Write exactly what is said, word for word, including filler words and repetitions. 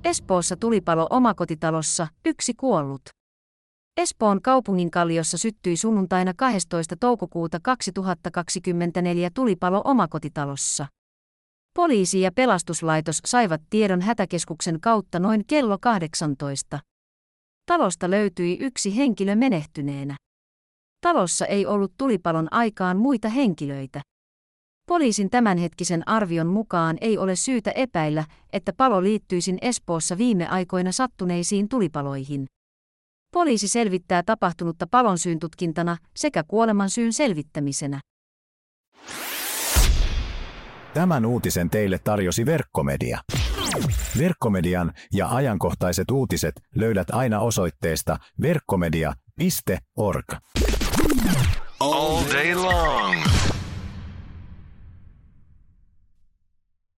Espoossa tulipalo omakotitalossa, yksi kuollut. Espoon kaupunginkalliossa syttyi sunnuntaina kahdestoista toukokuuta kaksituhattakaksikymmentäneljä tulipalo omakotitalossa. Poliisi ja pelastuslaitos saivat tiedon hätäkeskuksen kautta noin kello kahdeksantoista. Talosta löytyi yksi henkilö menehtyneenä. Talossa ei ollut tulipalon aikaan muita henkilöitä. Poliisin tämänhetkisen arvion mukaan ei ole syytä epäillä, että palo liittyisi Espoossa viime aikoina sattuneisiin tulipaloihin. Poliisi selvittää tapahtunutta palonsyyn tutkintana sekä kuolemansyyn selvittämisenä. Tämän uutisen teille tarjosi Verkkomedia. Verkkomedian ja ajankohtaiset uutiset löydät aina osoitteesta verkkomedia piste org. All day long.